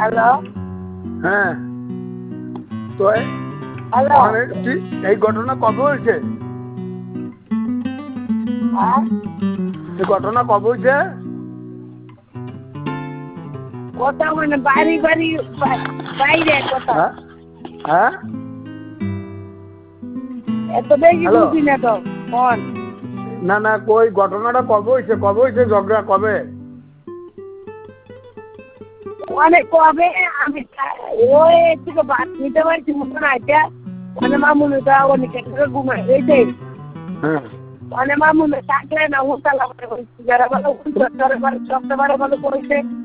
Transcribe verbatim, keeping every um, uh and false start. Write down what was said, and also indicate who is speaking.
Speaker 1: Hello
Speaker 2: হ্যাঁ তো
Speaker 1: hello
Speaker 2: এই ঘটনা কবে হয়েছে?
Speaker 1: হ্যাঁ
Speaker 2: এই ঘটনা কবে হয়েছে?
Speaker 1: কথা মানে বাড়ি বাড়ি বাইরে কথা
Speaker 2: হ্যাঁ হ্যাঁ
Speaker 1: এত বেশি বুঝি না তো ফোন
Speaker 2: না না কই ঘটনাটা কবে হয়েছে? কবে হয়েছে ঝগড়া কবে?
Speaker 1: অনেক কবে আমি ওই থেকে ভাত নিতে পারছি মতন আইটা মানে মামুনিটা অনেক একটা ঘুমাই রয়েছে
Speaker 2: হ্যাঁ
Speaker 1: মানে মামুনি থাকলে না হোটেল আমার যারা ভালো সপ্তাহে ভালো করেছে